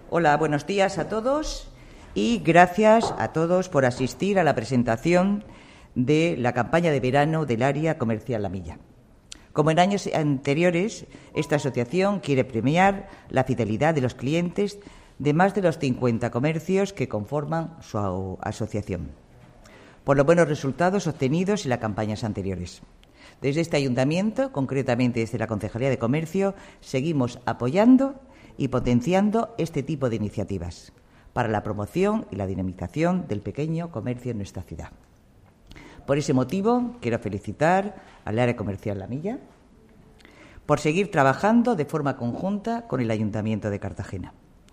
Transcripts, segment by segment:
Hola, buenos días a todos y gracias a todos por asistir a la presentación de la campaña de verano del área comercial La Milla. Como en años anteriores, esta asociación quiere premiar la fidelidad de los clientes de más de los 50 comercios que conforman su asociación, por los buenos resultados obtenidos en las campañas anteriores. Desde este ayuntamiento, concretamente desde la Concejalía de Comercio, seguimos apoyando y potenciando este tipo de iniciativas para la promoción y la dinamización del pequeño comercio en nuestra ciudad. Por ese motivo, quiero felicitar al área comercial La Milla por seguir trabajando de forma conjunta con el Ayuntamiento de Cartagena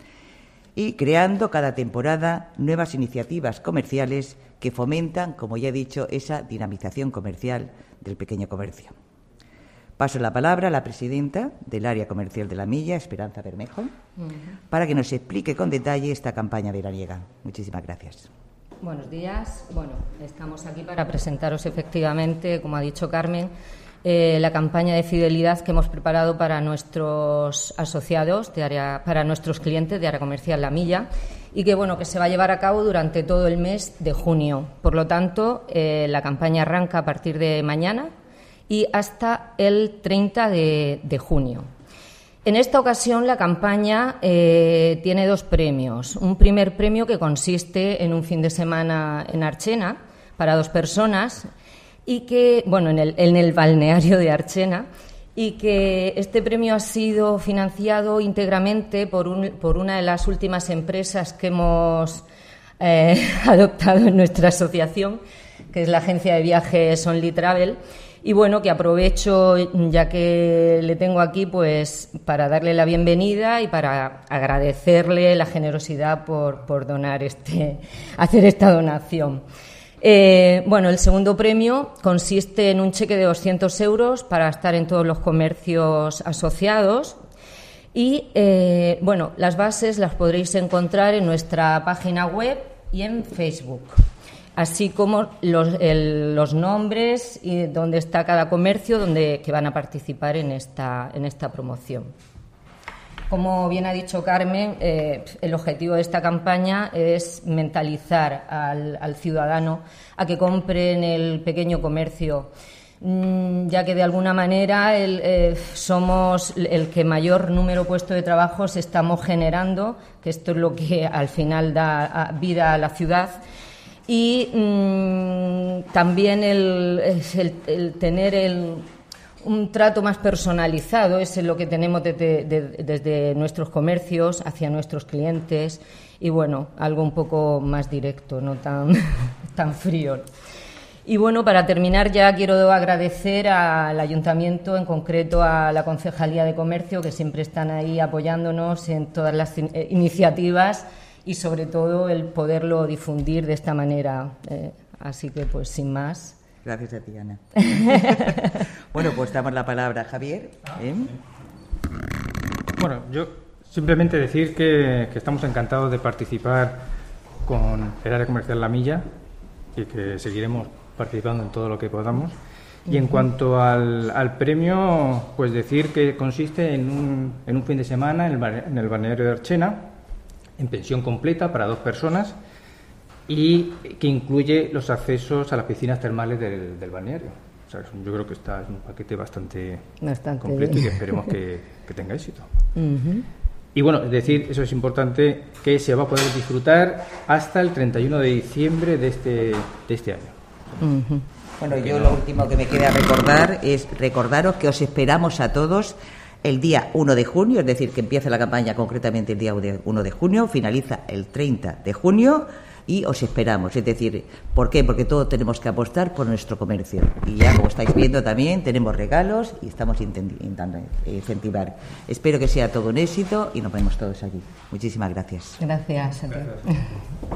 y creando cada temporada nuevas iniciativas comerciales que fomentan, como ya he dicho, esa dinamización comercial del pequeño comercio. Paso la palabra a la presidenta del área comercial de La Milla, Esperanza Bermejo, para que nos explique con detalle esta campaña veraniega. Muchísimas gracias. Buenos días. Bueno, estamos aquí para presentaros efectivamente, como ha dicho Carmen, la campaña de fidelidad que hemos preparado para nuestros asociados, para nuestros clientes de área comercial La Milla, y que que se va a llevar a cabo durante todo el mes de junio. Por lo tanto, la campaña arranca a partir de mañana y hasta el 30 de junio. En esta ocasión la campaña tiene dos premios. Un primer premio que consiste en un fin de semana en Archena para 2 personas y que, en el balneario de Archena, y que este premio ha sido financiado íntegramente por una de las últimas empresas que hemos adoptado en nuestra asociación, que es la agencia de viajes Only Travel. Y que aprovecho, ya que le tengo aquí, pues para darle la bienvenida y para agradecerle la generosidad por hacer esta donación. El segundo premio consiste en un cheque de 200 euros para estar en todos los comercios asociados y, las bases las podréis encontrar en nuestra página web y en Facebook, así como los nombres y dónde está cada comercio que van a participar en esta promoción. Como bien ha dicho Carmen, el objetivo de esta campaña es mentalizar al ciudadano a que compre en el pequeño comercio, ya que de alguna manera somos el que mayor número puesto de trabajos estamos generando, que esto es lo que al final da vida a la ciudad. Y también el tener un trato más personalizado es lo que tenemos desde nuestros comercios hacia nuestros clientes y algo un poco más directo, no tan frío. Y para terminar ya quiero agradecer al Ayuntamiento, en concreto a la Concejalía de Comercio, que siempre están ahí apoyándonos en todas las iniciativas y sobre todo el poderlo difundir de esta manera. Así que sin más. Gracias a ti, Ana. Pues damos la palabra a Javier. Yo simplemente decir que estamos encantados de participar con el área comercial La Milla y que seguiremos participando en todo lo que podamos. Y en cuanto al premio, pues decir que consiste en un fin de semana en el balneario de Archena, en pensión completa para 2 personas y que incluye los accesos a las piscinas termales del balneario. O sea, yo creo que es un paquete bastante completo bien. Y que esperemos que tenga éxito. Y decir, eso es importante, que se va a poder disfrutar hasta el 31 de diciembre de este año. Yo lo último que me queda recordar es recordaros que os esperamos a todos el día 1 de junio, es decir, que empieza la campaña concretamente el día 1 de junio, finaliza el 30 de junio y os esperamos. Es decir, ¿por qué? Porque todos tenemos que apostar por nuestro comercio. Y ya, como estáis viendo también, tenemos regalos y estamos intentando incentivar. Espero que sea todo un éxito y nos vemos todos aquí. Muchísimas gracias. Gracias.